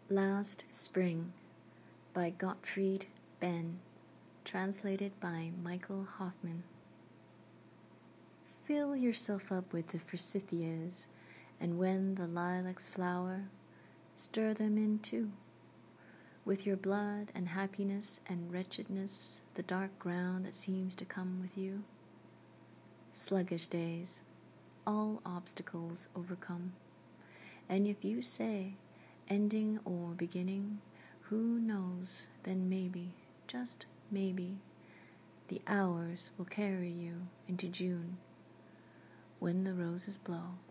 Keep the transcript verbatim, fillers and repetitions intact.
Last Spring by Gottfried Benn, translated by Michael Hoffman. Fill yourself up with the forsythias, and when the lilacs flower, stir them in too. With your blood and happiness and wretchedness, the dark ground that seems to come with you. Sluggish days, all obstacles overcome. And if you say, ending or beginning, who knows, then maybe, just maybe, the hours will carry you into June, when the roses blow.